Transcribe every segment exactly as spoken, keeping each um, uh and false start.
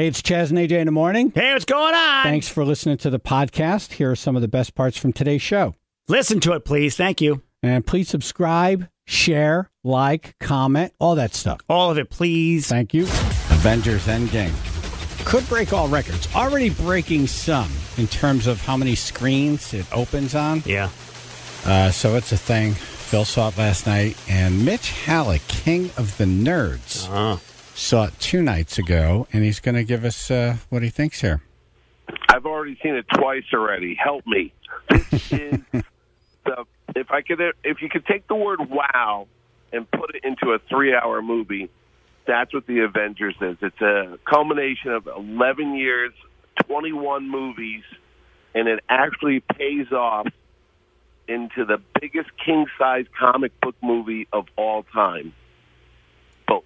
Hey, it's Chaz and A J in the morning. Hey, what's going on? Thanks for listening to the podcast. Here are some of the best parts from today's show. Listen to it, please. Thank you. And please subscribe, share, like, comment, all that stuff. All of it, please. Thank you. Avengers Endgame could break all records. Already breaking some in terms of how many screens it opens on. Yeah. Uh, so it's a thing. Phil saw it last night. And Mitch Halleck, king of the nerds, Uh-huh. saw it two nights ago. And he's going to give us uh, what he thinks here. I've already seen it twice already. Help me. This is the if I could if you could take the word wow and put it into a three-hour movie, that's what the Avengers is. It's a culmination of eleven years, twenty-one movies, and it actually pays off into the biggest king-size comic book movie of all time. Boom.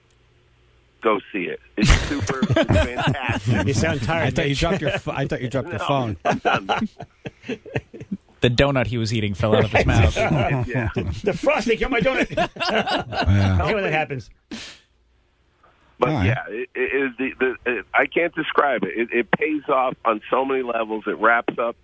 Go see it. It's super it's fantastic. You sound tired. I thought you dropped your. I thought you dropped No, your phone. I'm done. The donut he was eating fell out of his mouth. Yeah. The frosting on my donut. Yeah. I hate when that happens. But All right. yeah, it, it is the, the it, I can't describe it. it. It pays off on so many levels. It wraps up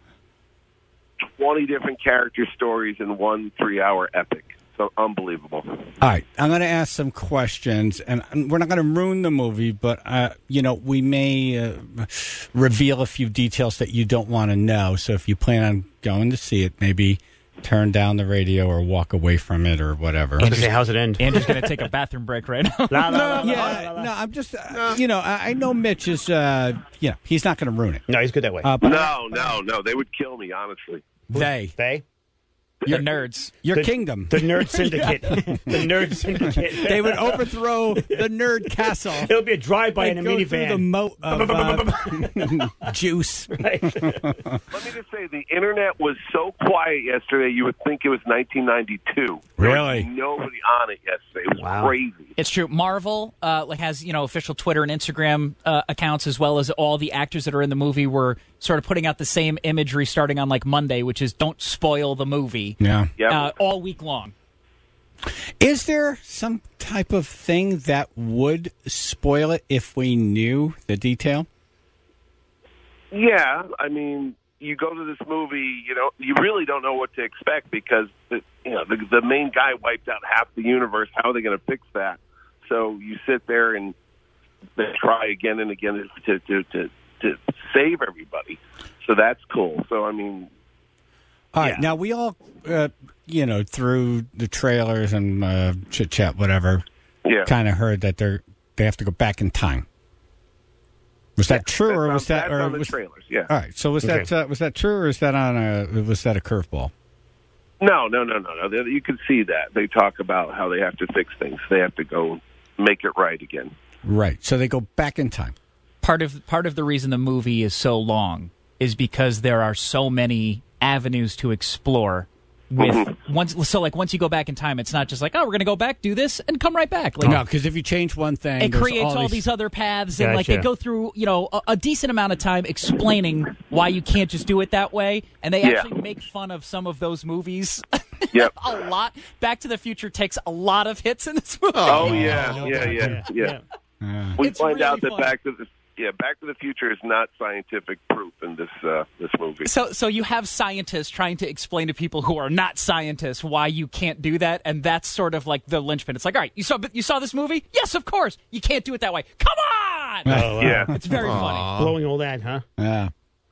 twenty different character stories in one three-hour epic. So unbelievable. All right, I'm going to ask some questions, and we're not going to ruin the movie, but uh, you know, we may uh, reveal a few details that you don't want to know. So if you plan on going to see it, maybe turn down the radio or walk away from it or whatever. I was going to say, how's it end? Andrew's going to take a bathroom break right now. La, la, la, la, Yeah, la, la, la. no, I'm just, uh, you know, I, I know Mitch is, uh, you know, he's not going to ruin it. No, he's good that way. Uh, but No, no, no. They would kill me, honestly. they, They? You're nerds. your The- kingdom, The Nerd Syndicate. The Nerd Syndicate. they would overthrow the nerd castle. It'll be a drive-by in a They'd go through the minivan. moat of uh, juice. Right. Let me just say, the internet was so quiet yesterday, you would think it was nineteen ninety-two. There was Really? nobody on it yesterday. It was Wow. crazy. It's true. Marvel uh, like has you know official Twitter and Instagram uh, accounts, as well as all the actors that are in the movie were sort of putting out the same imagery starting on like Monday, which is don't spoil the movie. Yeah. Yep. Uh, all week long. Is there some type of thing that would spoil it if we knew the detail? Yeah, I mean, you go to this movie, you know, you really don't know what to expect because the, you know the, the main guy wiped out half the universe. How are they going to fix that? So you sit there and they try again and again to to, to to save everybody. So that's cool. So I mean, All right. Yeah. Now, we all, uh, you know, through the trailers and uh, chit chat, whatever, yeah. kind of heard that they're they have to go back in time. Was that true, That's or on- was that? that's or on the was, trailers? Yeah. All right. So was Okay. that uh, was that true, or is that on a was that a curveball? No, no, no, no, no. They- You can see that they talk about how they have to fix things. They have to go make it right again. Right. So they go back in time. Part of part of the reason the movie is so long is because there are so many avenues to explore. With once, so like once you go back in time, it's not just like, oh, we're going to go back, do this, and come right back. Like, No, because if you change one thing, it there's creates all, these. these other paths, and like they Gotcha. go through, you know, a, a decent amount of time explaining why you can't just do it that way, and they Yeah. actually make fun of some of those movies Yep. a lot. Back to the Future takes a lot of hits in this movie. Oh, yeah, yeah, yeah, yeah. Yeah. We It's find really out that fun. Back to the yeah, Back to the Future is not scientific proof in this uh, this movie. So, so you have scientists trying to explain to people who are not scientists why you can't do that, and that's sort of like the linchpin. It's like, all right, you saw you saw this movie? Yes, of course. You can't do it that way. Come on! Oh, wow. Yeah. It's very funny. Blowing all that, huh? Yeah.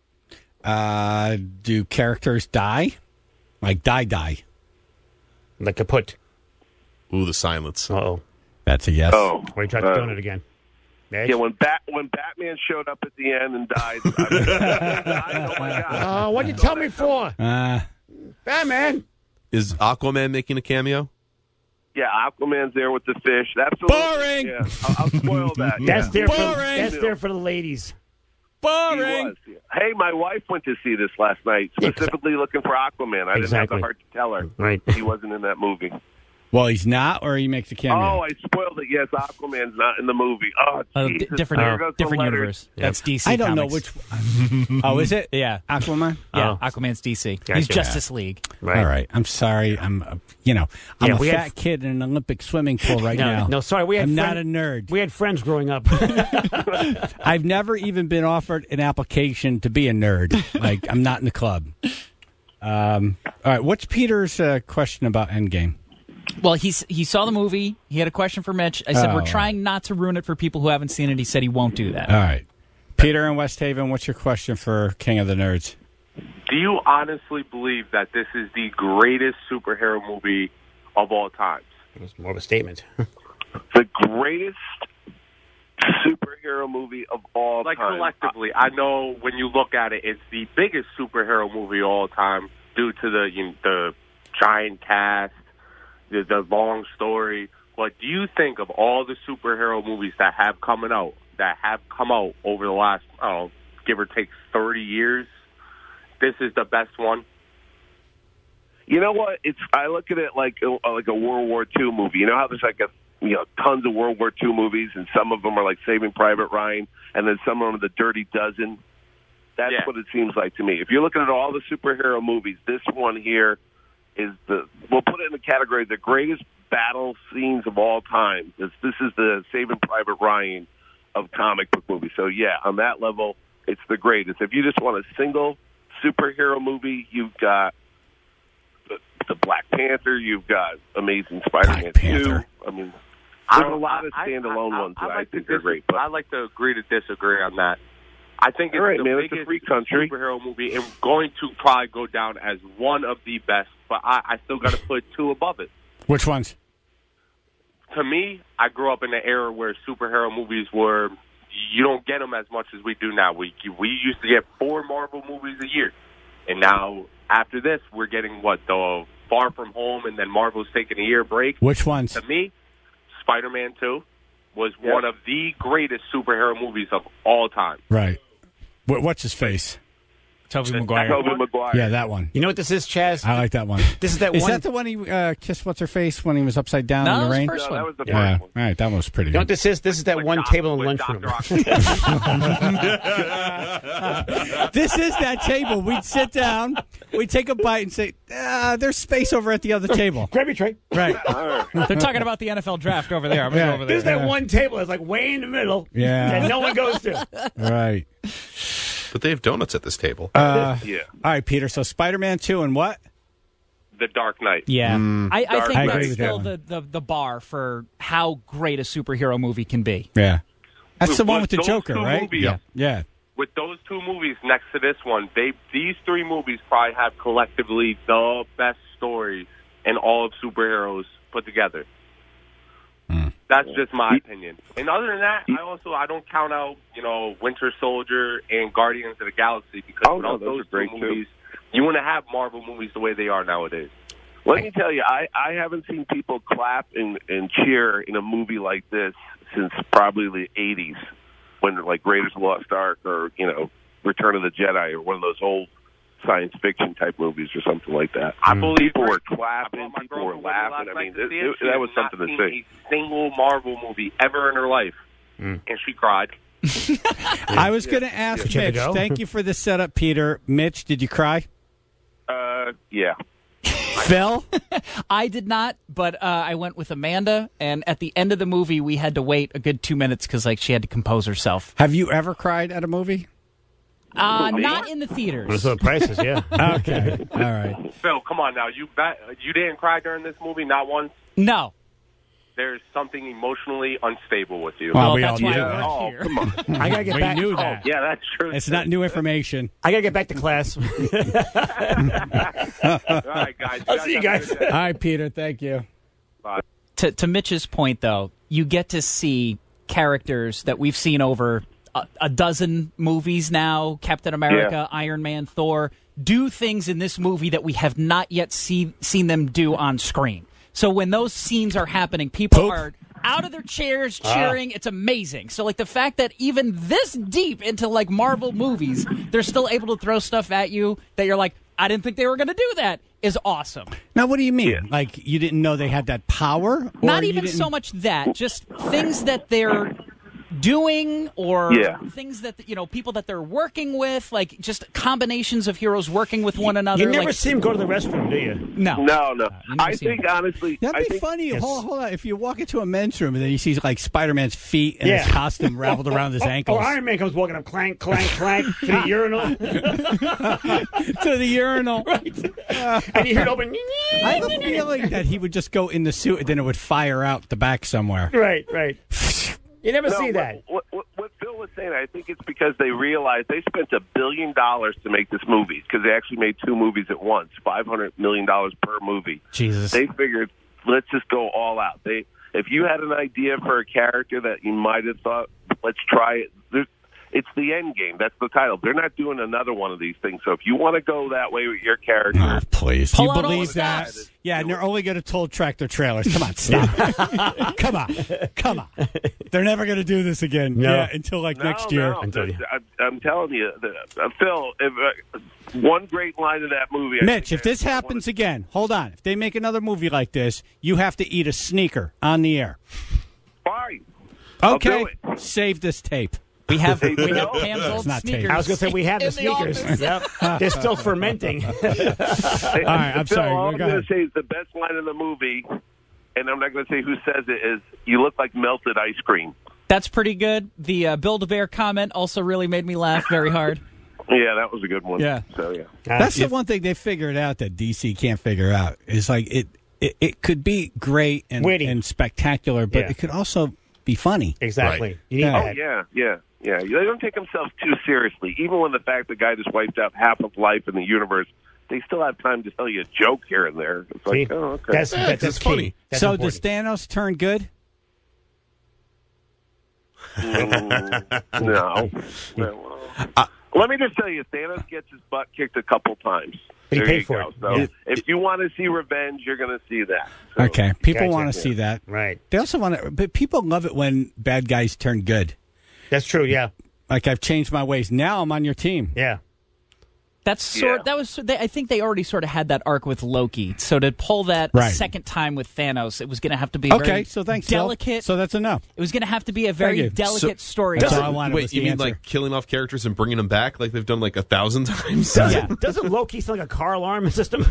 Uh, do characters die? Like die die? Like kaput. Ooh, the silence. Uh-oh. That's a yes. Oh, Or he tried uh, to donut again. Edge? yeah. When Bat when Batman showed up at the end and died, I died, oh my god! Uh, what'd you tell me for? Uh, Batman! Is Aquaman making a cameo? Yeah, Aquaman's there with the fish. Absolutely. Boring! Yeah, I'll, I'll spoil that. That's yeah. there for Boring. that's there for the ladies. He boring. was, yeah. Hey, my wife went to see this last night, specifically looking for Aquaman. I didn't have Exactly. the heart to tell her Right. he wasn't in that movie. Well, he's not, or he makes a cameo. Oh, I spoiled it. Yes, Aquaman's not in the movie. Oh, Uh, d- Jesus. different There goes the different letters. universe. That's D C I don't Comics. know which. Oh, is it? Yeah. Aquaman. Yeah, Oh. Aquaman's D C. Gotcha. He's Justice League. Right. All right. I'm sorry. I'm, uh, you know, I'm Yeah, a we fat had- kid in an Olympic swimming pool right No, now. no, sorry. We had I'm friend- not a nerd. We had friends growing up. I've never even been offered an application to be a nerd. Like, I'm not in the club. Um, all right. What's Peter's uh, question about Endgame? Well, he's he saw the movie. He had a question for Mitch. I said Oh. we're trying not to ruin it for people who haven't seen it. He said he won't do that. All right. Peter in West Haven, what's your question for King of the Nerds? Do you honestly believe that this is the greatest superhero movie of all time? It was more of a statement. The greatest superhero movie of all Like time. collectively, I know when you look at it, it's the biggest superhero movie of all time due to the you know, the giant cast, the, the long story. But do you think of all the superhero movies that have coming out, that have come out over the last, I don't know, give or take thirty years, this is the best one? You know what? It's I look at it like a, like a World War Two movie. You know how there's like a you know tons of World War Two movies, and some of them are like Saving Private Ryan, and then some of them are the Dirty Dozen. That's Yeah. what it seems like to me. If you're looking at all the superhero movies, this one here is the we'll put it in the category of the greatest battle scenes of all time. This this is the Saving Private Ryan of comic book movies. So yeah, on that level, it's the greatest. If you just want a single superhero movie, you've got the, the Black Panther, you've got Amazing Spider-Man Black Panther. two. I mean, I there's a don't- lot of I- standalone I, I, ones I that I, like think to are dis- great. But I like to agree to disagree on that. I think it's All right, the man, it's a biggest free country. superhero movie and going to probably go down as one of the best, but I, I still got to put two above it. Which ones? To me, I grew up in an era where superhero movies were, you don't get them as much as we do now. We, we used to get four Marvel movies a year. And now, after this, we're getting, what, the Far From Home, and then Marvel's taking a year break. Which ones? To me, Spider-Man two was Yep. one of the greatest superhero movies of all time. Right. What, what's his face? Tobey The- Maguire. Tobey Maguire. Yeah, that one. You know what this is, Chaz? I like that one. This is that Is one. that the one he uh, kissed what's her face when he was upside down No, in that the was the rain? first No, one. that was the Yeah. first All one. right, that one was pretty You know what good. this is? This is that With one Doc- table in the with lunchroom. Doctor This is that table. We'd sit down, we'd take a bite and say, ah, there's space over at the other table. Grab your tray. Right. They're talking about the N F L draft over there. I'm gonna Yeah. go over This is there. that one table that's like way in the middle. Yeah. That no one goes to. Right. But they have donuts at this table. Uh, Yeah. all right, Peter. So Spider-Man two and what? The Dark Knight. Yeah, I, I Dark think I that's agree with that still one. the, the, the bar for how great a superhero movie can be. Yeah. That's the one with the Those Joker, two right? movies- Yeah. Yeah. With those two movies next to this one, they these three movies probably have collectively the best stories in all of superheroes put together. That's just my opinion. And other than that, I also I don't count out you know Winter Soldier and Guardians of the Galaxy because Oh, no, without those those are great, two too. movies, you wouldn't have Marvel movies the way they are nowadays. Let me tell you, I, I haven't seen people clap and, and cheer in a movie like this since probably the eighties, when like Raiders of the Lost Ark or you know Return of the Jedi or one of those old science fiction type movies or something like that. I believe People were I clapping, brought my people girl were to one last laughing. I night mean, to it, see it, She that had was not something to seen see. A single Marvel movie ever in her life, and she cried. I was going to ask Did you have Mitch. to go? Thank you for the setup, Peter. Mitch, did you cry? Uh, yeah. Phil? I did not, but uh, I went with Amanda, and at the end of the movie, we had to wait a good two minutes because like she had to compose herself. Have you ever cried at a movie? Uh, not in the theaters. That's what the price is, yeah. Okay. All right. Phil, come on now. You bet you didn't cry during this movie, not once. No. There's something emotionally unstable with you. Well, Well, we that's all why knew I that. work Oh, here. come on. I gotta get We back. knew that. Yeah, that's true. It's not new information. I gotta get back to class. All right, guys. I'll see you have a guys. good day. All right, Peter. Thank you. To, to Mitch's point, though, you get to see characters that we've seen over a, a dozen movies now, Captain America, Iron Man, Thor, do things in this movie that we have not yet see, seen them do on screen. So when those scenes are happening, people Poop. are out of their chairs cheering. It's amazing. So, like, the fact that even this deep into, like, Marvel movies, they're still able to throw stuff at you that you're like, I didn't think they were going to do that is awesome. Now, what do you mean? Yeah. Like, you didn't know they had that power? Or Not you even didn't- so much that, just things that they're doing or Yeah. things that, you know, people that they're working with, like just combinations of heroes working with one another. You never like, see him go to the restroom, do you? No. No, no. you never I see think him. honestly, I That'd be think, funny. Yes. Hold, hold on. If you walk into a men's room and then you see like Spider-Man's feet and Yeah. his costume raveled around his Or ankles Iron Man comes walking up, clank, clank, clank, to the urinal. to the urinal. And you hear it open. I have a feeling that he would just go in the suit and then it would fire out the back somewhere. Right, right. You never no, see what- that. What, what, what Phil was saying, I think it's because they realized they spent a billion dollars to make this movie because they actually made two movies at once, five hundred million dollars per movie. Jesus. They figured, let's just go all out. They, if you had an idea for a character that you might have thought, let's try it. There's, it's the end game. That's the title. They're not doing another one of these things. So if you want to go that way with your character, Oh, please. Pull you out all believe the that? stops. Yeah, and they're only going to toll tractor trailers. Come on, stop. Come on. Come on. They're never going to do this again. No. Yeah, until like no, next year. no. Until you- I, I'm telling you, the, uh, Phil. If, uh, one great line of that movie. I Mitch, think if this I happens wanna- again, hold on. If they make another movie like this, you have to eat a sneaker on the air. fine. I'll Okay. do it. Save this tape. We have Hey, we have no, Pam's it's old not tape. sneakers. I was going to say we have the in sneakers. office. Yep. They're still fermenting. All right, I'm Phil, sorry. All Go I'm ahead. going to say is the best line of the movie, and I'm not going to say who says it, is "You look like melted ice cream." That's pretty good. The uh, Build-A-Bear comment also really made me laugh very hard. Yeah, that was a good one. Yeah. So yeah. That's the one thing they figured out that D C can't figure out. Is like it, it, it could be great and, Witty. and spectacular, but Yeah. it could also be funny. Exactly. Right. You need Yeah. Oh that. yeah, yeah, yeah. They don't take themselves too seriously, even when the fact the guy just wiped out half of life in the universe. They still have time to tell you a joke here and there. It's like, See? oh, okay. That's, Yeah, that's, 'cause it's key. funny. That's so important. does Thanos turn good? Mm, no. no. Uh, Let me just tell you, Thanos gets his butt kicked a couple times. But he There paid you for go. it. So Yeah. if you want to see revenge, you're going to see that. So, Okay, people Gotcha. want to see that. Right. They also want to, but people love it when bad guys turn good. That's true, yeah. Like I've changed my ways. Now I'm on your team. Yeah. That's sort. Yeah. That was. They, I think they already sort of had that arc with Loki. So to pull that Right. second time with Thanos, it was going to have to be a Okay, very so thanks, Phil. delicate. So that's enough. it was going to have to be a Thank very you. delicate story. That's Doesn't- all I wanted Wait, was you the mean answer. like killing off characters and bringing them back like they've done like a thousand times? Yeah. Doesn't Loki sound like a car alarm system?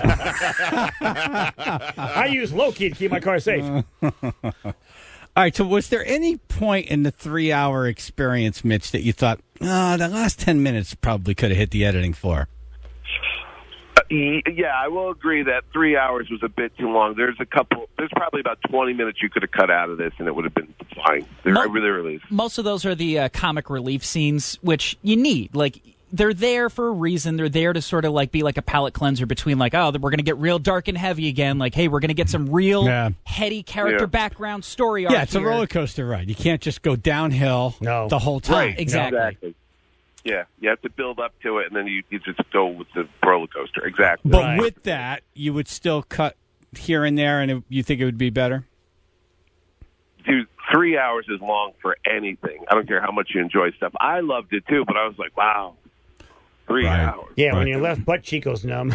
I use Loki to keep my car safe. All right, so was there any point in the three-hour experience, Mitch, that you thought, oh, the last ten minutes probably could have hit the editing floor? Uh, y- yeah, I will agree that three hours was a bit too long. There's a couple. There's probably about twenty minutes you could have cut out of this, and it would have been fine. There, Mo- it really, really is. Most of those are the uh, comic relief scenes, which you need. Like they're there for a reason. They're there to sort of like be like a palate cleanser between like, oh, we're going to get real dark and heavy again. Like, hey, we're going to get some real Yeah. heady character Yeah. background story arc Yeah, it's a here. roller coaster ride. You can't just go downhill No. the whole time. Right. Exactly. Exactly. Yeah, you have to build up to it, and then you, you just go with the roller coaster. Exactly. But Right. with that, you would still cut here and there, and it, you think it would be better? Dude, three hours is long for anything. I don't care how much you enjoy stuff. I loved it too, but I was like, wow, three Right. hours. Yeah, when Right. your left butt cheek goes numb.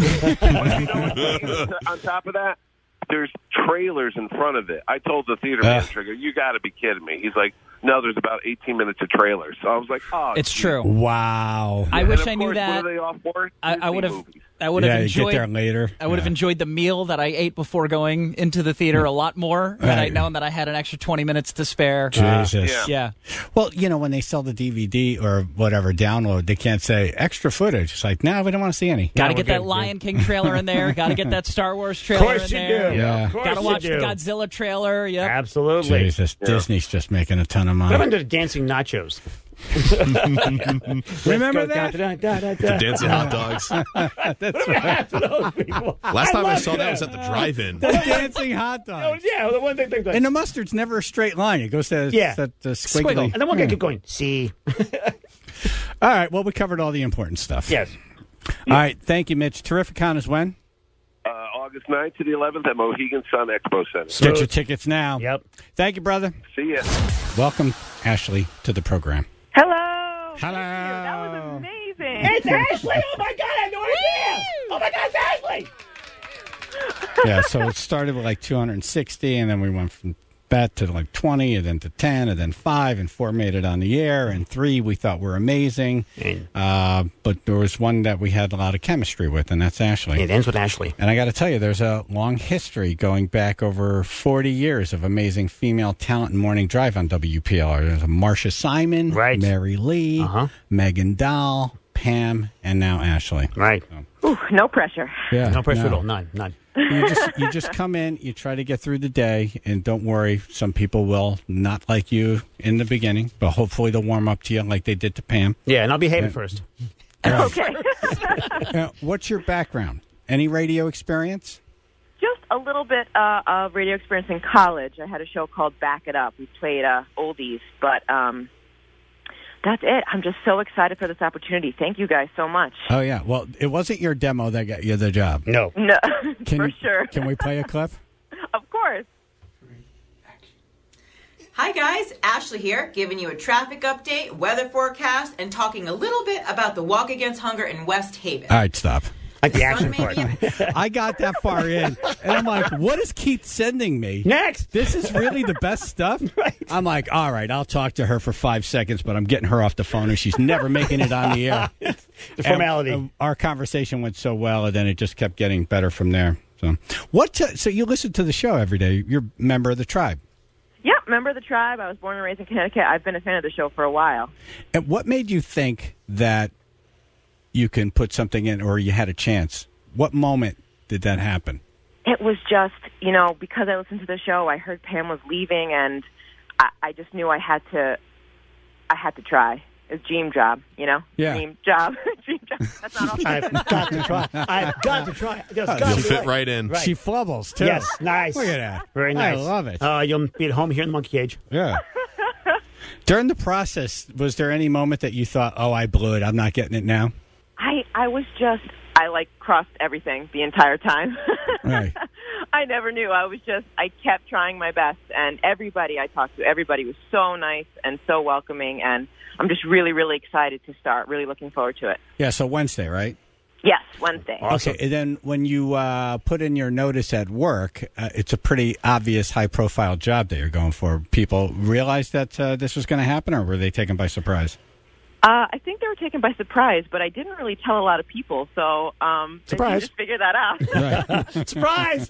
On top of that, there's trailers in front of it. I told the theater Ugh. manager, you got to be kidding me. He's like, no, there's about eighteen minutes of trailers. So I was like, oh. It's geez. true. Wow. I And wish of I knew course, that. What are they off for? I, I Disney would have. movies. I would yeah, have you enjoyed. get there later. I would have Yeah. enjoyed the meal that I ate before going into the theater a lot more, had I Right. known that I had an extra twenty minutes to spare. Jesus. yeah. Yeah. Well, you know, when they sell the D V D or whatever download, they can't say extra footage. It's like, no, we don't want to see any. Got to we're get that good, Lion King trailer in there. Got to get that Star Wars trailer Of course in you there. do. Yeah. Of course Got to you watch the do. Godzilla trailer. Yep. Absolutely. Jesus, Disney's just making a ton of What money. happened to the dancing nachos? Remember Let's go that? da, da, da, da, da. Dancing hot dogs. Whatever happened to those people? Last time I love saw that them. was at the drive-in. The dancing hot Oh, dog. yeah, the one thing. thing And the mustard's never a straight line. It goes to Yeah. that uh, squiggly. Squiggle. and then one guy kept going, see? All right. Well, we covered all the important stuff. Yes. All right. Thank you, Mitch. Terrificon is when? Uh, August ninth to the eleventh at Mohegan Sun Expo Center. Get your tickets now. Yep. Thank you, brother. See ya. Welcome, Ashley, to the program. Hello. Hello. Thank you. That was amazing. amazing. It's Ashley! Oh, my God, I had no idea! Oh, my God, it's Ashley! Yeah, so it started with like two hundred sixty, and then we went from that to like twenty, and then to ten, and then five, and four made it on the air, and three we thought were amazing. Uh, but there was one that we had a lot of chemistry with, and that's Ashley. It ends with Ashley. And I got to tell you, there's a long history going back over forty years of amazing female talent in Morning Drive on W P L R. There's a Marcia Simon, Right. Mary Lee, Uh-huh. Megan Dahl, Pam, and now Ashley. Right. Ooh, no pressure. Yeah, No pressure no. at all. None. None. You just you just come in, you try to get through the day, and don't worry, some people will not like you in the beginning, but hopefully they'll warm up to you like they did to Pam. Yeah, and I'll behave at first. Okay. Now, what's your background? Any radio experience? Just a little bit uh, of radio experience in college. I had a show called Back It Up. We played uh, oldies, but um, that's it. I'm just so excited for this opportunity. Thank you guys so much. Oh, yeah. Well, it wasn't your demo that got you the job. No. No, Can for you- sure. Can we play a clip? Of course. Hi guys, Ashley here, giving you a traffic update, weather forecast, and talking a little bit about the Walk Against Hunger in West Haven. All right, stop. Like the Sun action may part. be- I got that far in, and I'm like, what is Keith sending me? Next. This is really the best stuff? Right. I'm like, all right, I'll talk to her for five seconds, but I'm getting her off the phone, and she's never making it on the air. The formality. And, uh, our conversation went so well, and then it just kept getting better from there. So, what? T- so you listen to the show every day. You're a member of the tribe. Yep, member of the tribe. I was born and raised in Connecticut. I've been a fan of the show for a while. And what made you think that you can put something in, or you had a chance? What moment did that happen? It was just, you know, because I listened to the show, I heard Pam was leaving, and I, I just knew I had to, I had to try. It's dream job, you know? Yeah. Dream job. Dream job. That's not all. I've got to try. I've got to try. There's got to You'll be fit right. right in. Right. She flubbles too. Yes, nice. Look at that. Very nice. I love it. Uh, you'll be at home here in the monkey cage. Yeah. During the process, was there any moment that you thought, "Oh, I blew it. I'm not getting it now"? I, I was just, I like crossed everything the entire time. Right. I never knew. I was just, I kept trying my best, and everybody I talked to, everybody was so nice and so welcoming, and I'm just really, really excited to start. Really looking forward to it. Yeah. So Wednesday, right? Yes, Wednesday. Okay. And then when you uh, put in your notice at work, uh, it's a pretty obvious, high-profile job that you're going for. People realized that uh, this was going to happen, or were they taken by surprise? Uh, I think they were taken by surprise, but I didn't really tell a lot of people, so um, they Surprise. just figured that out. Right. Surprise!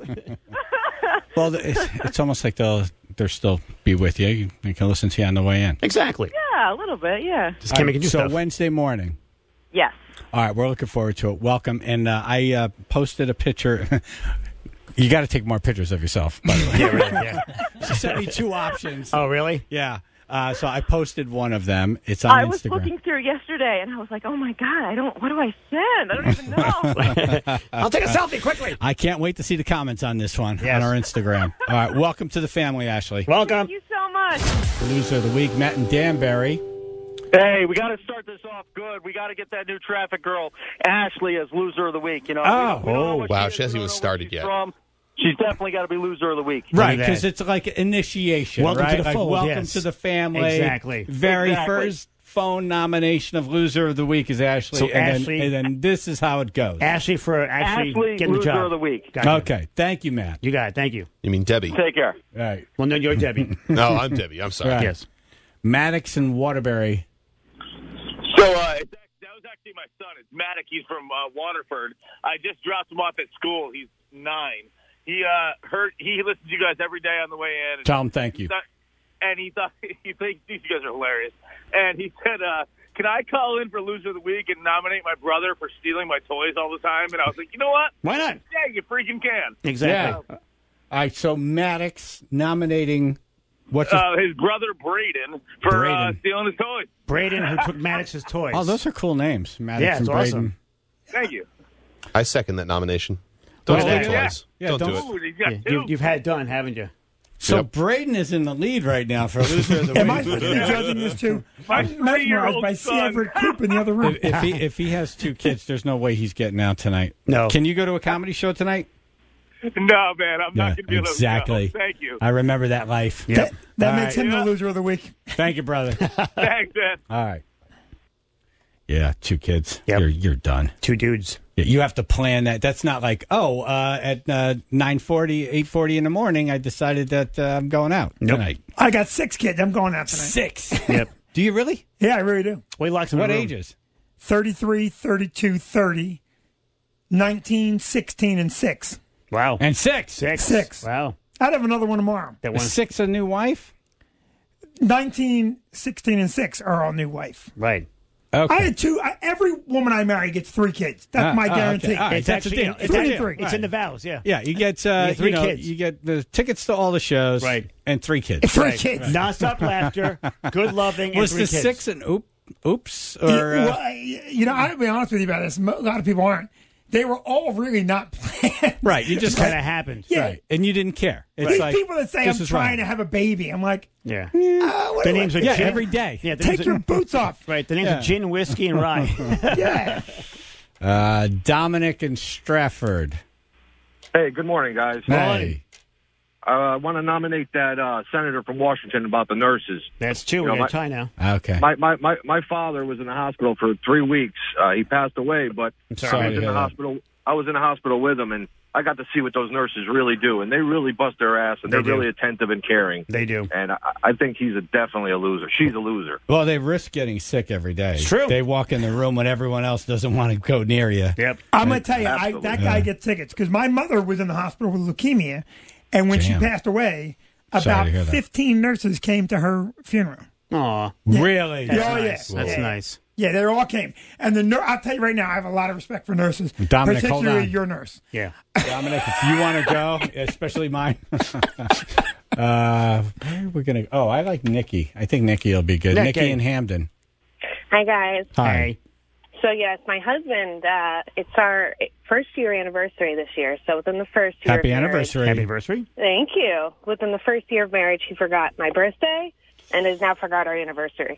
Well, it's, it's almost like they'll they'll still be with you. They can listen to you on the way in. Exactly. Yeah, a little bit, yeah. Just can't make it do so stuff. Wednesday morning. Yes. All right, we're looking forward to it. Welcome. And uh, I uh, posted a picture. You got to take more pictures of yourself, by the way. Yeah, really, yeah. She sent me two options. Oh, really? Yeah. Uh, so I posted one of them. It's on I was Instagram. looking through yesterday, and I was like, oh, my God, I don't, what do I send? I don't even know. I'll take a selfie quickly. I can't wait to see the comments on this one Yes. on our Instagram. All right, welcome to the family, Ashley. Welcome. Thank you so much. Loser of the week, Matt and Danbury. Hey, we got to start this off good. We got to get that new traffic girl, Ashley, as loser of the week. You know. Oh. We don't know Oh, what wow, she she is, hasn't we even don't know started where she's yet. From. She's definitely got to be loser of the week. Right, that. because it's like initiation. Welcome to right? the Like, fold, welcome yes. to the family. Exactly. Very Exactly. first phone nomination of loser of the week is Ashley. So and, Ashley- then, and then this is how it goes. Ashley for actually Ashley, getting the loser job. of the week. Gotcha. Okay, thank you, Matt. You got it. Thank you. You mean Debbie? Take care. All right. Well, no, you're Debbie. No, I'm Debbie. I'm sorry. Right. Yes. Maddox and Waterbury. So uh, it's, act- that was actually my son. It's Maddox. He's from uh, Waterford. I just dropped him off at school. He's nine. He uh, heard he listens to you guys every day on the way in. And Tell him thank you. He thought- and he thought he thinks you guys are hilarious. And he said, uh, "Can I call in for loser of the week and nominate my brother for stealing my toys all the time?" And I was like, "You know what? Why not? Yeah, you freaking can." Exactly. Yeah. All right, so Maddox nominating what's his, Uh, his brother Braden for uh, Braden. stealing his toys. Braden, who took Maddox's toys. Oh, those are cool names. Maddox Yeah, it's and Braden. awesome. Thank you. I second that nomination. Don't Oh, do it yeah. twice. Yeah, don't, don't- do it. Ooh, he's got Yeah, two. you, you've had it done, haven't you? So Yep. Braden is in the lead right now for loser of the Am I week. supposed to be judging this too? My I'm mesmerized three-year-old by C. son. Everett Koop in the other room. If, if he if he has two kids, there's no way he's getting out tonight. No. Can you go to a comedy show tonight? No, man, I'm Yeah, not going to be able to. exactly. No, thank you. I remember that life. Yep. that All makes right. him Yeah. the loser of the week. Thank you, brother. Thanks, man. All right. Yeah, two kids. Yep. You're you're done. Two dudes. Yeah, you have to plan that. That's not like, oh, uh, at uh, nine forty, eight forty in the morning, I decided that uh, I'm going out Nope. tonight. I got six kids. I'm going out tonight. Six. Yep. Do you really? Yeah, I really do. We locked them What in a room. ages? thirty-three, thirty-two, thirty, nineteen, sixteen, and six. Wow. And six. Six. Six. Wow. I'd have another one tomorrow. That Was one. six a new wife? nineteen, sixteen, and six are our new wife. Right. Okay. I had two. I, every woman I marry gets three kids. That's Ah, my ah, guarantee. okay. All right, It's that's a actually, deal. it's, Three, actually- three. it's in the vows, yeah. Yeah, you get uh, You get three you know, kids. you get the tickets to all the shows, Right. And three kids. Three Right. kids. Non-stop laughter, good loving, and Was three the kids. six an oop, oops or Yeah, uh, well, I- you know, I'll be honest with you about this. Mo- A lot of people aren't. They were all really not planned. right? You just Just kind of happened. Yeah. right, and you didn't care. It's These like people that say this I'm is trying wrong. to have a baby, I'm like, Yeah. uh, what The do I- names are yeah gin. every day. Yeah, the take names your are, boots off. right. The names Yeah. are gin, whiskey, and rye. Yeah. Uh, Dominic and Stratford. Hey, good morning, guys. Hey. Uh, I want to nominate that uh, senator from Washington about the nurses. That's two. You We're know, going my- to tie now. Okay. My, my my my father was in the hospital for three weeks. Uh, he passed away, but I'm sorry I to was in hear the that. hospital. I was in the hospital with him, and I got to see what those nurses really do, and they really bust their ass, and They they're do. really attentive and caring. They do. And I, I think he's a, definitely a loser. She's a loser. Well, they risk getting sick every day. It's true. They walk in the room when everyone else doesn't want to go near you. Yep. I'm going to tell you, I, Absolutely. that guy gets tickets because my mother was in the hospital with leukemia, and when Damn. she passed away, Sorry about to hear that. fifteen nurses came to her funeral. Aw. Really? That's Oh, yeah. nice. That's Yeah. nice. Yeah, they all came. And the nur- I'll tell you right now, I have a lot of respect for nurses, Dominic, hold particularly on. your nurse. Yeah. Dominic, if you want to go, especially mine. uh, where are we gonna? Oh, I like Nikki. I think Nikki will be good. Nikki. Nikki and Hamden. Hi, guys. Hi. Hey. So, yes, my husband, uh, it's our first year anniversary this year. So, within the first year Happy of marriage, anniversary. Happy anniversary. Thank you. Within the first year of marriage, he forgot my birthday and has now forgot our anniversary.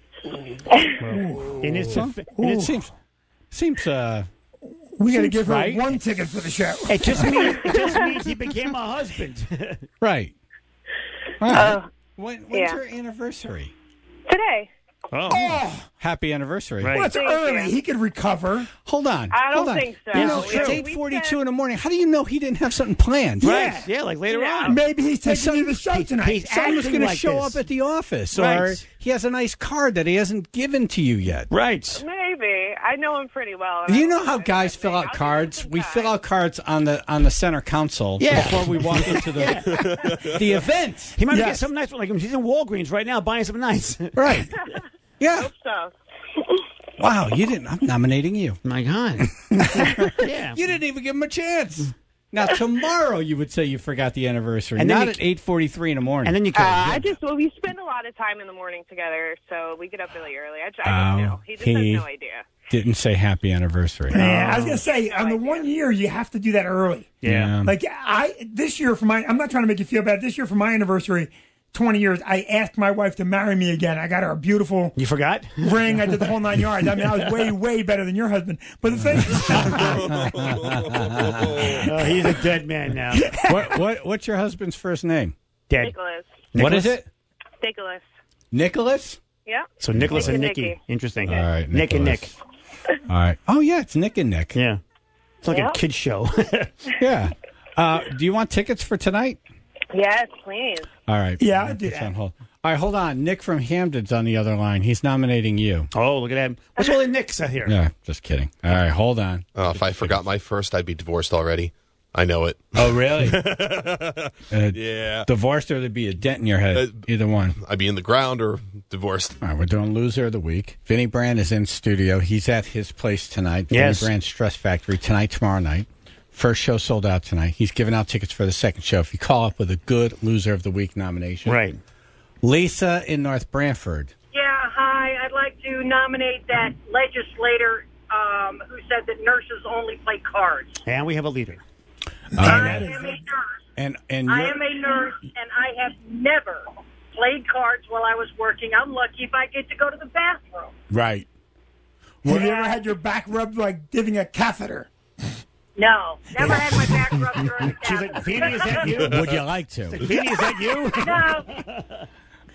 In its, Well, and it seems seems uh We got to Seems give her right. one ticket for the show. it just means it just means he became a husband. right. All Uh, right. when, when's yeah. your anniversary? Today. Oh. Oh, Happy anniversary. Right. well, it's Thank early. you. He could recover. Hold on. I don't hold on. think so. You know, Yeah, it's we- eight we forty-two said- in the morning. How do you know he didn't have something planned? Right. Yeah. Yeah, like later No. on. Maybe he's taking some- you to the show he- tonight. he's Someone's acting going to like show this. up at the office, or Right. he has a nice card that he hasn't given to you yet. Right. Maybe. I know him pretty well. and I You know don't how do guys anything. fill I'll out give him cards? some We time. fill out cards on the on the center console Yeah. before we walk into the the event. He might Yes. get something nice. Like he's in Walgreens right now buying something nice. Right. Yeah. Hope so. Wow, you didn't. I'm nominating you. My God. yeah. You didn't even give him a chance. Now tomorrow you would say you forgot the anniversary, And then not you- at eight forty-three in the morning. And then you could. Uh, I just, well, we spend a lot of time in the morning together, so we get up really early. I, just- I Oh, don't know. He just he- has no idea. didn't say happy anniversary. Yeah, I was gonna say on the one year you have to do that early. yeah. Like I this year for my, I'm not trying to make you feel bad. This year for my anniversary, twenty years, I asked my wife to marry me again. I got her a beautiful You forgot? ring. I did the whole nine yards. I mean, I was way, way better than your husband. But the thing, Oh, he's a dead man now. what what what's your husband's first name? Dead. Nicholas. What is it? Nicholas. Nicholas? Yeah. So Nicholas Nick and and Nikki. Nicky. Interesting. All right, Nick and Nick. Nicholas. All right. Oh yeah, it's Nick and Nick. Yeah. It's like Yeah. a kid show. Yeah. Uh, do you want tickets for tonight? Yes, please. All right. Yeah, I'll Put do this that. on hold. All right, hold on. Nick from Hamden's on the other line. He's nominating you. Oh, look at that. What's all the Nicks out here? Yeah, just kidding. All right, hold on. Oh, if I forgot my first, I'd be divorced already. I know it. Oh, really? uh, Yeah. Divorced or there'd be a dent in your head. Uh, Either one. I'd be in the ground or divorced. All right, we're doing Loser of the Week. Vinny Brand is in studio. He's at his place tonight. Yes. Vinny Brand Stress Factory tonight, tomorrow night. First show sold out tonight. He's giving out tickets for the second show. If you call up with a good Loser of the Week nomination. Right. Lisa in North Branford. Yeah, hi. I'd like to nominate that legislator um, who said that nurses only play cards. And we have a leader. I am a nurse. And and I you're- am a nurse, and I have never played cards while I was working. I'm lucky if I get to go to the bathroom. right. have you ever had your back rubbed like giving a catheter? No, never had my back rubbed during the She's like, Vinny, is that you? Would you like to? Vinny, is that you? No.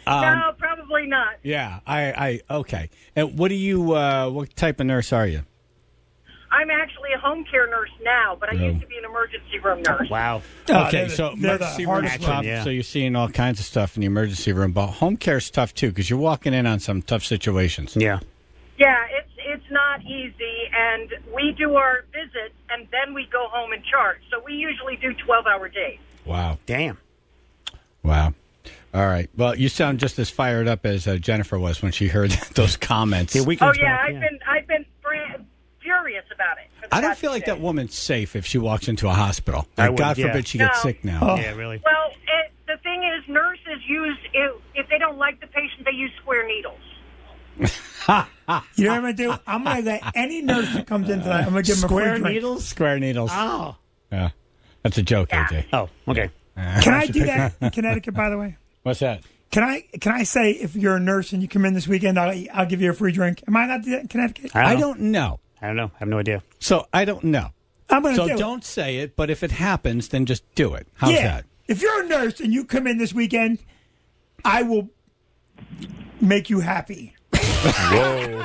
Um, no, probably not. Yeah, I, I, okay. And what do you, uh, what type of nurse are you? I'm actually a home care nurse now, but I No. used to be an emergency room nurse. Wow. Okay, they're the- so they're the emergency room's hardest tough. one, yeah. So you're seeing all kinds of stuff in the emergency room, but home care's tough too because you're walking in on some tough situations. Yeah. Yeah, it's it's not easy, and we do our visits, and then we go home and charge. So we usually do twelve-hour days. Wow. Damn. Wow. All right. Well, you sound just as fired up as uh, Jennifer was when she heard those comments. Yeah, we Oh yeah, I've been I've been fr- furious about it. for the I don't past feel like few that days. woman's safe if she walks into a hospital. I Like, God would, yeah. forbid she gets No. sick now. Oh. Yeah, really. Well, it, the thing is, nurses use if, if they don't like the patient, they use square needles. You know what I'm going to do? I'm going to let any nurse that comes in tonight, I'm going to give them a Square free drink. needles? Square needles. Oh. Yeah. That's a joke, A J. Oh, okay. Can I do that in Connecticut, by the way? What's that? Can I can I say if you're a nurse and you come in this weekend, I'll, I'll give you a free drink? Am I allowed to do that in Connecticut? I don't know. I don't know. I have no idea. So I don't know. I'm going to So do it. don't say it, but if it happens, then just do it. How's yeah. that? If you're a nurse and you come in this weekend, I will make you happy. Whoa.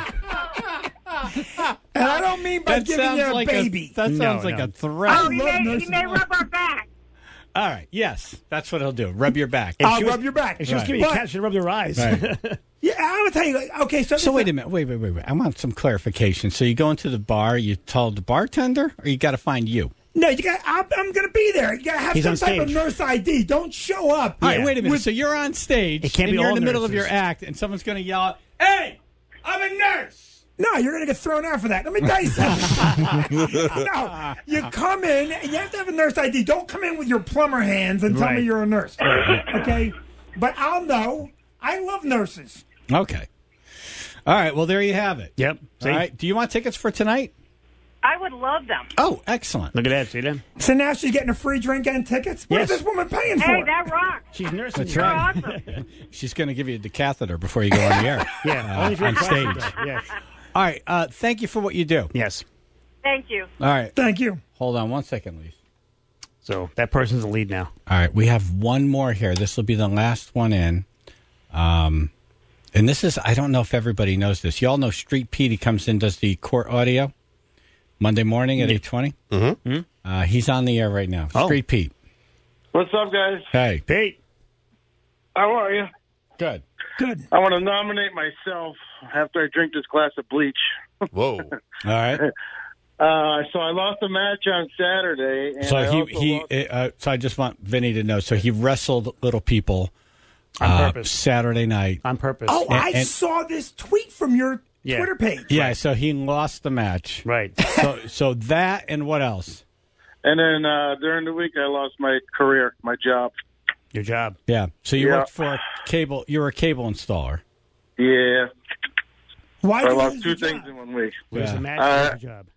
And I don't mean by That giving sounds you a like baby. A, that No, sounds like no. a threat. I Oh, he love may, he nurses. may rub our back. All right. Yes, that's what he'll do. Rub your back. I'll she was- rub your back. If she was Right. giving you But- cash, she'd rub your eyes. Right. Yeah, I would tell you. Like, okay, so So this- wait a minute. Wait, wait, wait, wait. I want some clarification. So you go into the bar, you told the bartender, or you got to find you? No, you got. I'm, I'm going to be there. You got to have He's some on type of stage. nurse I D. Don't show up. All right, Yeah. wait a minute. With- so you're on stage, It can't and be you're all in the middle of nurses. your act, and someone's going to yell out, "Hey, I'm a nurse!" No, you're going to get thrown out for that. Let me tell you something. No, you come in and you have to have a nurse I D. Don't come in with your plumber hands and tell Right. me you're a nurse. Okay? But I'll know. I love nurses. Okay. All right. Well, there you have it. Yep. See? All right. Do you want tickets for tonight? I would love them. Oh, excellent. Look at that. See that? So now she's getting a free drink and tickets? What is Yes. this woman paying Hey, for? that rocks. She's nursing. That's you. right. Awesome. She's going to give you the catheter before you go on the air. Yeah. Uh, only if you're on a stage. prostitute. Yes. All right. Uh, thank you for what you do. Yes. Thank you. All right. Thank you. Hold on one second, Lise. So that person's the lead now. All right. We have one more here. This will be the last one in. Um, and this is, I don't know if everybody knows this. You all know Street Pete. He comes in, does the court audio Monday morning at eight twenty. Mm-hmm. Uh, he's on the air right now. Oh. Street Pete. What's up, guys? Hey. Pete. How are you? Good. Good. I want to nominate myself after I drink this glass of bleach. Whoa. All right. Uh, so I lost a match on Saturday. And So I he, also he lost- uh, so I just want Vinny to know. So he wrestled little people On uh, purpose. Saturday night. On purpose. Oh, I and- saw this tweet from your Yeah. Twitter page. Yeah, so he lost the match. Right. So so that and what else? and then uh, during the week, I lost my career, my job. Your job. Yeah. So you Yeah. worked for a cable. You were a cable installer. Yeah. Why I did you lost lose two your things job? in one week. Lose Yeah. the match. Uh, lose your job.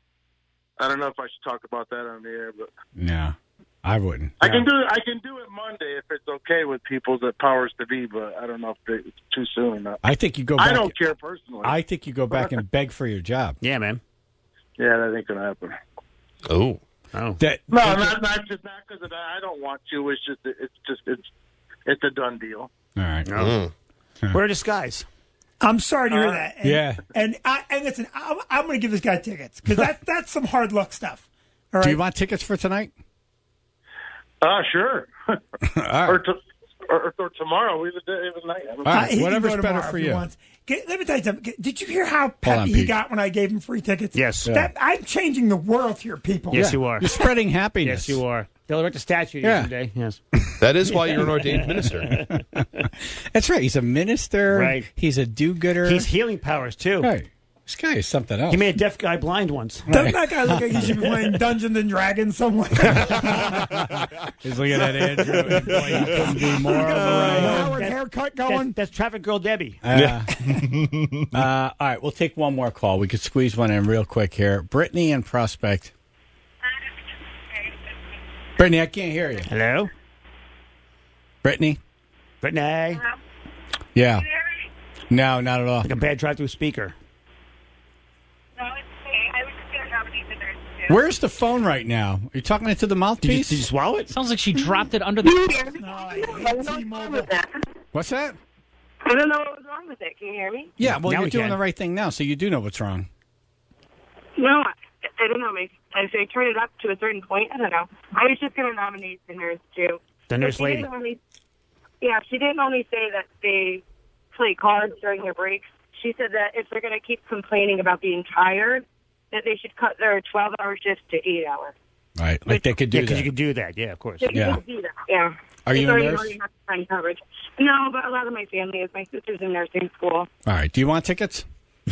I don't know if I should talk about that on the air, but No, I wouldn't. I can do I can do it Monday if it's okay with people that powers to be. But I don't know if they, it's too soon or not. I think you go back. I don't care personally. I think you go back and beg for your job. Yeah, man. yeah, that ain't gonna happen. Oh. Oh. That No, not not just not because of that. I don't want to. It's just it's just it's it's a done deal. all right. Oh. Wear a disguise. I'm sorry to hear Uh, that. And, yeah. And I and listen, I'm, I'm going to give this guy tickets because that that's some hard luck stuff. All right. Do you want tickets for tonight? Uh sure. All right. or, to, or or tomorrow, either day, either night. I don't All know. right. He can Whatever's go better tomorrow for if he you. wants. Get- let me tell you something. Get- Did you hear how peppy on, he Pete. got when I gave him free tickets? Yes. Yeah. That, I'm changing the world here, people. Yes, you are. You're spreading happiness. Yes, you are. They'll erect a statue Yeah. today. Yes. That is why you're an ordained minister. That's right. He's a minister. Right. He's a do-gooder. He's healing powers, too. Hey, this guy is something else. He made a deaf guy blind once. Doesn't that guy look like he should be playing Dungeons and Dragons somewhere? He's looking at Andrew. And boy, he couldn't be more of a right. Howard haircut going. That's, that's traffic girl Debbie. Uh, uh, all right, we'll take one more call. We could squeeze one in real quick here. Brittany and Prospect. Brittany, I can't hear you. Hello? Brittany? Brittany. Yeah. No, not at all. Like a bad drive-through speaker. No, it's okay. I was just going to nominate the nurse, too. Where's the phone right now? Are you talking into the Did you, mouthpiece? did you swallow it? Sounds like she dropped it under the. No, I hate T-Mobile. What's that? I don't know what was wrong with it. Can you hear me? Yeah, well, Now you're we doing can. the right thing now, so you do know what's wrong. No, I, I don't know. Maybe I say turn it up to a certain point. I don't know. I was just going to nominate the nurse too. The nurse She lady. didn't Only, yeah, she didn't only say that they play cards during their breaks. She said that if they're going to keep complaining about being tired, that they should cut their twelve-hour shifts to eight hours. Right, like they could do Yeah, because that. you could do that. Yeah, of course. They Yeah. can do that. Yeah. Are you It's a already- nurse? already have to find coverage. No, but a lot of my family is. My sister's in nursing school. All right, do you want tickets?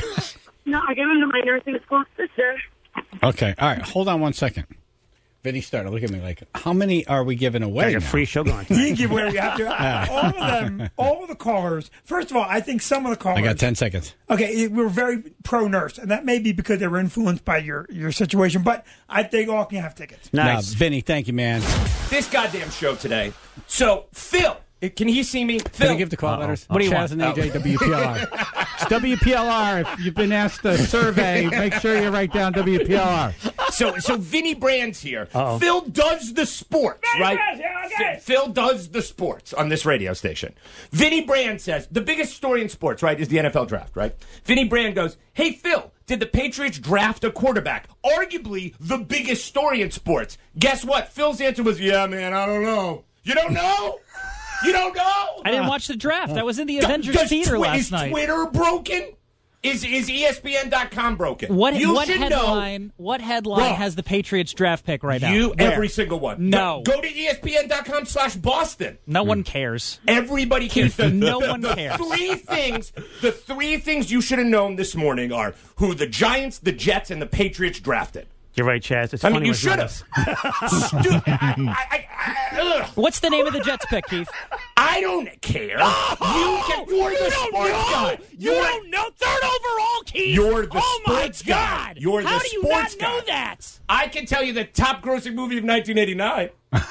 No, I give them to my nursing school sister. Okay, all right, hold on one second. Vinny started to look at me like, how many are we giving away Got a now? free show going. You didn't give away. We have to. All of them, all of the callers. First of all, I think some of the callers. I got ten seconds. Okay, we were very pro nurse, and that may be because they were influenced by your, your situation. But I think all can have tickets. Nice. No, Vinny, thank you, man. This goddamn show today. So, Phil, can you see me? Phil. Can I give the call letters? What do you Chaz want? and A J, W P L R. It's W P L R. If you've been asked a survey, make sure you write down W P L R. So, so Vinny Brand's here. Uh-oh. Phil does the sports, right? Brand's here, okay. Phil, Phil does the sports on this radio station. Vinny Brand says the biggest story in sports, right, is the N F L draft, right? Vinny Brand goes, "Hey Phil, did the Patriots draft a quarterback? Arguably the biggest story in sports." Guess what? Phil's answer was, "Yeah, man, I don't know." You don't know? You don't know? I didn't watch the draft. I was in the Do- Avengers does theater Twi- last is night. Twitter broken? Is is E S P N dot com broken? What you what should headline? What headline Wrong. has the Patriots draft pick right know. now? You Where? every single one. No. Go, go to E S P N dot com slash Boston. No one cares. Everybody cares. The, No the- one the cares. Three things. The three things you should have known this morning are who the Giants, the Jets, and the Patriots drafted. You're right, Chaz. It's I funny mean, you when it's should not have. us. Stu- I, I, I, ugh. What's the name of the Jets pick, Keith? I don't care. Oh, you can, you're you the don't sports know. guy. You You're- don't know. Third overall, Keith. You're the oh my sports guy. God. You're the How do you sports not know guy. that? I can tell you the top grossing movie of nineteen eighty-nine.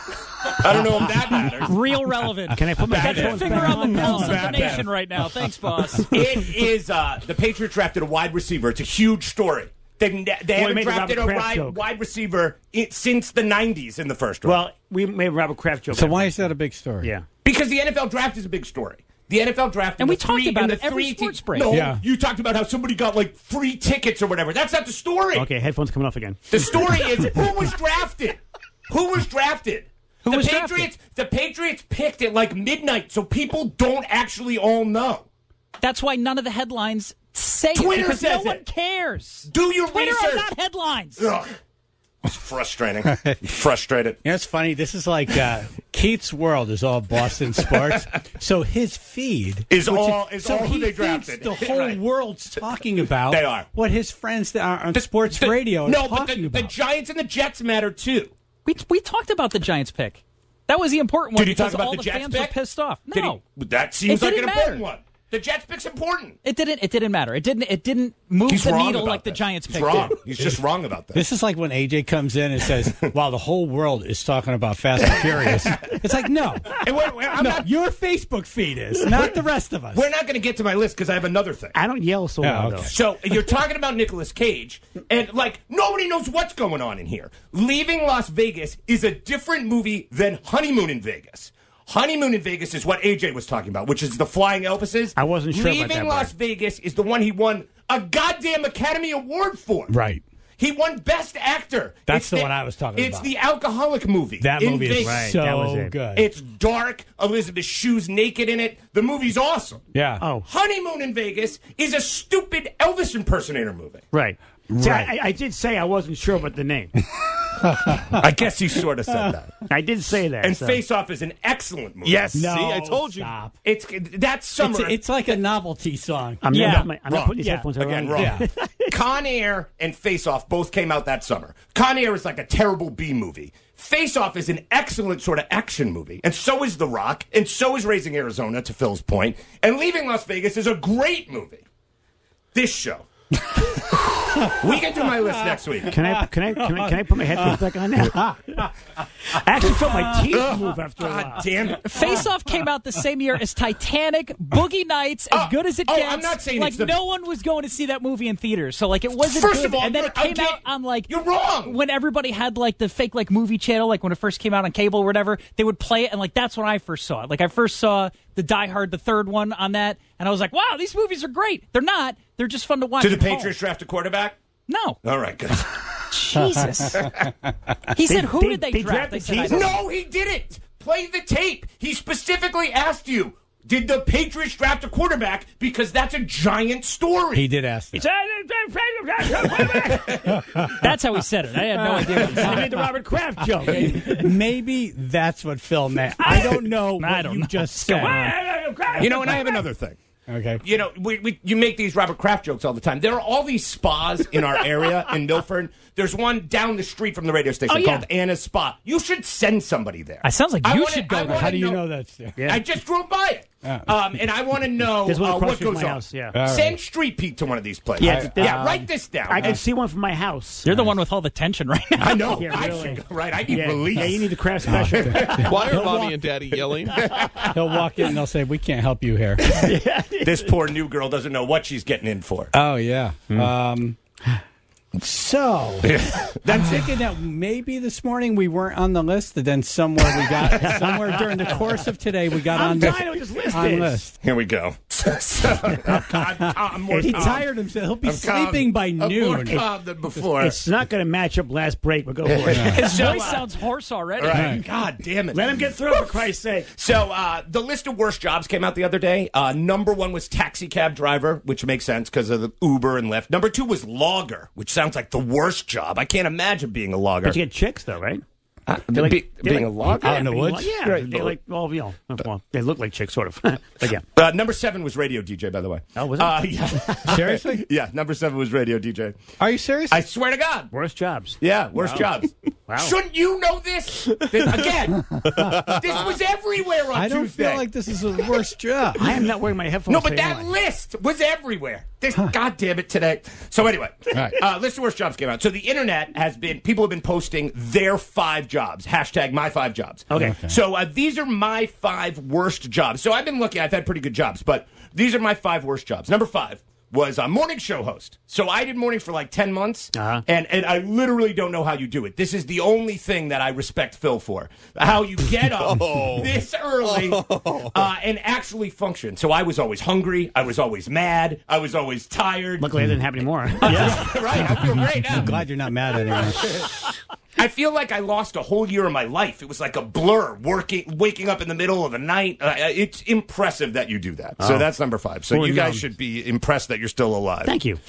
I don't know if that matters. Real relevant. Can I put my Got your headphones finger back on the on? pulse of the Bad, nation bad. right now. Thanks, boss. It is uh, the Patriots drafted a wide receiver. It's a huge story. They've, ne- they Well, we haven't made a drafted a Robert Kraft wide, joke. wide receiver in, since the nineties in the first round. Well, we made a Robert Kraft joke. So why is that a big story? Yeah. Because the N F L draft is a big story. The N F L draft And the we talked three, about and it the every three sports te- break. No, Yeah. you talked about how somebody got like free tickets or whatever. That's not the story. Okay, headphones coming off again. The story is who was drafted. Who was drafted? Who the was Patriots. The Patriots picked at like midnight, so people don't actually all know. That's why none of the headlines say Twitter it because says no one it. cares. Do your Twitter research. are not headlines. Ugh. It's frustrating. I'm frustrated. You know, it's funny. This is like uh, Keith's world is all Boston sports. So his feed Is which all- is so all who he they thinks drafted. The whole Right. world's talking about They are. what his friends that are on sports The- radio are no, but talking the, the about. Giants and the Jets matter too. We we talked about the Giants pick. That was the important one Did you because talk about all the the Jets fans pick? were pissed off. Did No, he- that seems It like an didn't important matter. one. The Jets pick's important. it didn't. It didn't matter. It didn't. It didn't move He's the wrong needle about like the this. Giants He's pick wrong. did. He's just wrong about this. This is like when A J comes in and says, "Wow, the whole world is talking about Fast and Furious." It's like, no, And we're, we're- I'm no, not, your Facebook feed is not the rest of us. we're not going to get to my list because I have another thing. I don't yell so Yeah, loud, okay. though. So you're talking about Nicolas Cage, and like nobody knows what's going on in here. Leaving Las Vegas is a different movie than Honeymoon in Vegas. Honeymoon in Vegas is what A J was talking about, which is the Flying Elvises. I wasn't sure about Leaving that Las part. Vegas is the one he won a goddamn Academy Award for. Right. He won Best Actor. That's It's the one I was talking it's about. the alcoholic movie. That in movie is Vegas. Right, so that was it. good. It's dark. Elizabeth Shue's naked in it. The movie's awesome. yeah. Oh, Honeymoon in Vegas is a stupid Elvis impersonator movie. right. See, Right. I, I did say I wasn't sure about the name. I guess he sort of said that. I did say that. And so. Face Off is an excellent movie. Yes. No, See, I told you. Stop. It's that's summer. It's, it's like a novelty song. I'm Yeah. not, putting my- I'm not Wrong. putting these Yeah. headphones Again, on. wrong. Yeah. Con Air and Face Off both came out that summer. Con Air is like a terrible B movie. Face Off is an excellent sort of action movie. And so is The Rock. And so is Raising Arizona, to Phil's point. And Leaving Las Vegas is a great movie. This show. We can do my list next week. Can I, can, I, can, I, can I put my headphones back on now? I actually felt my teeth move after a while. God damn it. Face Off came out the same year as Titanic, Boogie Nights, as Oh, good as it oh, gets. I'm not saying like it's the- no one was going to see that movie in theaters, so like it wasn't. First good. of all, and then it you're- came okay, out on like you're wrong. when everybody had like the fake like movie channel, like when it first came out on cable or whatever. They would play it, and like that's when I first saw it. Like I first saw the Die Hard, the third one on that, and I was like, wow, these movies are great. They're not. They're just fun to watch. Did the at home. Patriots draft a quarterback? No. All right, good. Jesus. He said, who did they, draft? They said, I don't know. No, he didn't. Play the tape. He specifically asked you, did the Patriots draft a quarterback? Because that's a giant story. He did ask that. That's how he said it. I had no idea. What he I made the Robert Kraft joke. Maybe that's what Phil meant. I don't know what I don't you know. just said. You know, and I have another thing. Okay. You know, we, we you make these Robert Kraft jokes all the time. There are all these spas in our area in Milford. There's one down the street from the radio station Oh, yeah. called Anna's Spa. You should send somebody there. It sounds like I you wanna- should go I there. wanna How do you know that's there? Yeah. I just drove by it. Yeah. Um, and I want to know There's one uh, across what from goes my on. house, yeah. All Send right. Street Pete to one of these places. Yeah, yeah, it's- yeah um, write this down. I can see one from my house. You're the one with all the tension right now. I know. Yeah, I really. should go, right. I need Yeah, relief. yeah, you need the Kraft special. Why are He'll mommy walk- and daddy yelling? He'll walk in and they'll say, "We can't help you here." This poor new girl doesn't know what she's getting in for. Oh yeah. Um, so I'm thinking that maybe this morning we weren't on the list, and then somewhere we got somewhere during the course of today we got I'm on dying the to know what this list on is. list. Here we go. So, I'm, I'm, I'm more He calm. tired himself. He'll be I'm calm. sleeping by I'm more noon. calm than before. It's not going to match up last break, but go for it. His So, voice uh, sounds hoarse already. Right. God damn it. Let him get through, for Christ's sake. So uh, the list of worst jobs came out the other day. Uh, number one was taxi cab driver, which makes sense because of the Uber and Lyft. Number two was logger, which sounds like the worst job. I can't imagine being a logger. But you get chicks, though, right? Uh, They like- be- they being like- a logger? Yeah, Out in the being woods? lo- Yeah, Right. they like, well, you know, well, they look like chicks, sort of. But yeah. Uh, number seven was radio D J, by the way. Oh, was it? Uh, yeah. Seriously? Yeah, number seven was radio D J. Are you serious? I swear to God. Worst jobs. Yeah, worst jobs. Wow. Shouldn't you know this? This- Again, this was everywhere on I don't Tuesday. feel like this is the worst job. I am not wearing my headphones. No, but today, that am I? list was everywhere. This, God damn it, today. So anyway, Right. uh, list of worst jobs came out. So the internet has been, people have been posting their five jobs. Hashtag my five jobs. Okay. Okay. So uh, these are my five worst jobs. So I've been looking, I've had pretty good jobs, but these are my five worst jobs. Number five was a morning show host. So I did morning for like ten months, Uh-huh. and, and I literally don't know how you do it. This is the only thing that I respect Phil for. How you get up Oh. this early uh, and actually function. So I was always hungry. I was always mad. I was always tired. Luckily, it didn't happen anymore. Yeah, right. I feel great now. I'm glad you're not mad anymore. I feel like I lost a whole year of my life. It was like a blur, working, waking up in the middle of the night. Uh, it's impressive that you do that. So Oh. that's number five. So Well, you guys um, should be impressed that you're still alive. Thank you.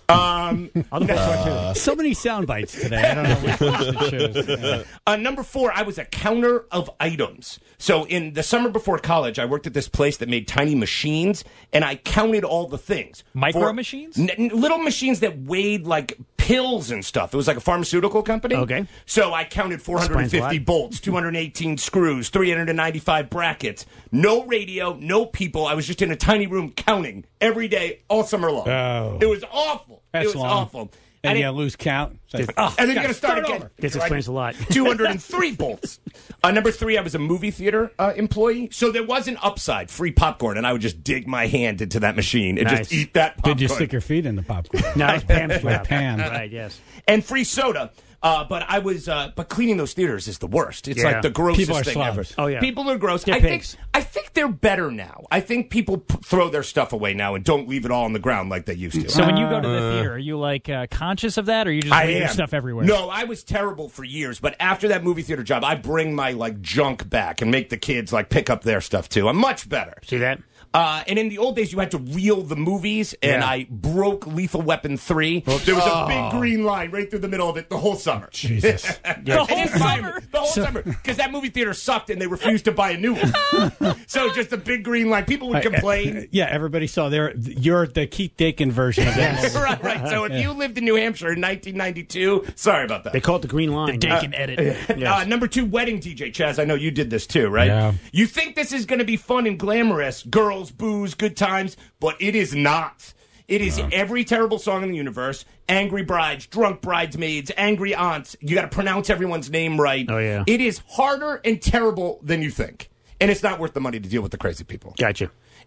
Um, I'll look forward to it. So many sound bites today. I don't know which ones to choose. Yeah. uh, number four, I was a counter of items. So in the summer before college, I worked at this place that made tiny machines, and I counted all the things. Micro For- machines? N- n- little machines that weighed like pills and stuff. It was like a pharmaceutical company. Okay. So I counted four hundred fifty Explains a lot. bolts, two hundred eighteen screws, three hundred ninety-five brackets. No radio, no people. I was just in a tiny room counting every day, all summer long. Oh. It was awful. That's it was long. awful. And And you it- gotta lose count. It's like, Oh, and then you got to start, start again. over. This explains a lot. two hundred three bolts. Uh, number three, I was a movie theater uh, employee. So there was an upside, free popcorn, and I would just dig my hand into that machine and Nice. just eat that popcorn. Did you stick your feet in the popcorn? No, it's Pam's Like job. Pam. Right, yes. And free soda. Uh, but I was, uh, but cleaning those theaters is the worst. It's Yeah. like the grossest People are thing slobs. ever. Oh, yeah. People are gross. They're I think, pigs. I think they're better now. I think people p- throw their stuff away now and don't leave it all on the ground like they used to. So when you go to the theater, are you like uh, conscious of that, or you just I leave your am. stuff everywhere? No, I was terrible for years, but after that movie theater job, I bring my like junk back and make the kids like pick up their stuff too. I'm much better. See that? Uh, and in the old days, you had to reel the movies, and Yeah. I broke Lethal Weapon three. There was a big green line right through the middle of it the whole summer. Jesus. The whole summer? The whole summer. Because that movie theater sucked, and they refused to buy a new one. So just a big green line. People would complain. Yeah, everybody saw their. You're the Keith Dakin version of that. right, right. So if you lived in New Hampshire in nineteen ninety-two, sorry about that. They call it the green line. The Dakin edit. Uh, number two, wedding D J. Chaz, I know you did this too, right? Yeah. You think this is going to be fun and glamorous, girls, booze, good times, but it is not. It is every terrible song in the universe. Angry brides, drunk bridesmaids, angry aunts. You got to pronounce everyone's name right. Oh, yeah. It is harder and terrible than you think. And it's not worth the money to deal with the crazy people. Gotcha.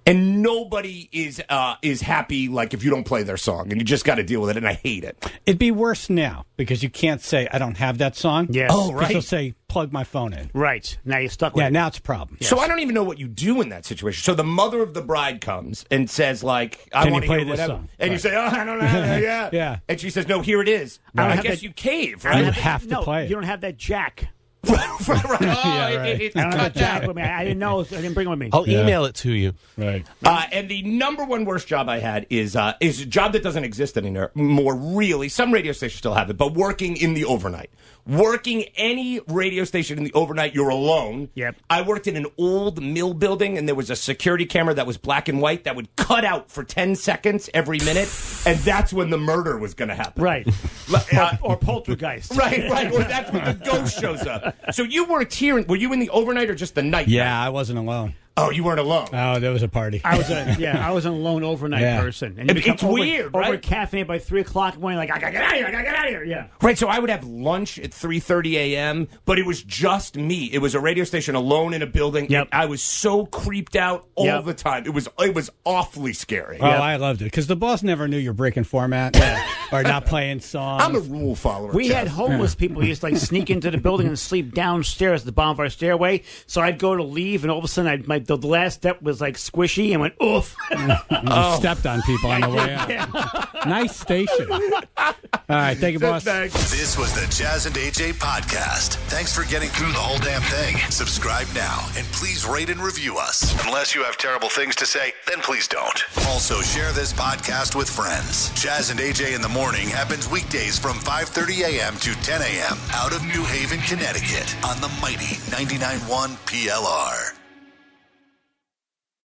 And nobody is uh, is happy, like, if you don't play their song, and you just got to deal with it, and I hate it. It'd be worse now, because you can't say, I don't have that song. Yes. Oh, Because right. you'll say, plug my phone in. Right. Now you're stuck with Yeah, it. now it's a problem. So I don't even know what you do in that situation. So the mother of the bride comes and says, like, I Can you want to play hear this whatever. song? And you Right. say, oh, I don't know. Yeah. Yeah. And she says, no, here it is. I don't I have guess that- you cave, I right? don't You that- have to no, play it. You don't have that jack. right. Oh, Yeah, it- right. it- it's I don't have cut that jack down. with me. I I didn't know. I didn't bring it with me. I'll Yeah. email it to you. Right. Uh, and the number one worst job I had is uh, is a job that doesn't exist anymore. More really, some radio stations still have it, but working in the overnight, working any radio station in the overnight, you're alone. Yep. I worked in an old mill building, and there was a security camera that was black and white that would cut out for ten seconds every minute, and that's when the murder was going to happen. Right. Uh, Or poltergeist. Right, right. Or that's when the ghost shows up. So you worked here. Were you in the overnight or just the night? Yeah, I wasn't alone. Oh, you weren't alone. Oh, there was a party. I was a yeah. I was a lone overnight Yeah. person. And you It- become it's over, weird, over right? caffeinated by three o'clock in the morning. Like I gotta get out of here. I gotta get out of here. Yeah. Right, so I would have lunch at three thirty a.m., but it was just me. It was a radio station alone in a building. Yep. And I was so creeped out all Yep. the time. It was it was awfully scary. Oh, I loved it because the boss never knew you're breaking format or not playing songs. I'm a rule follower. We Jeff. had homeless people who used to like sneak into the building and sleep downstairs at the bottom of our stairway. So I'd go to leave, and all of a sudden, I'd, my the last step was like squishy, and went oof. You stepped on people on the way out. Nice station. All right, thank you, boss. This was the Jazz and A J podcast. Thanks for getting through the whole damn thing. Subscribe now and please rate and review us. Unless you have terrible things to say, then please don't. Also, share this podcast with friends. Jazz and A J in the morning happens weekdays from five thirty a.m. to ten a.m. out of New Haven, Connecticut on the mighty ninety-nine point one P L R.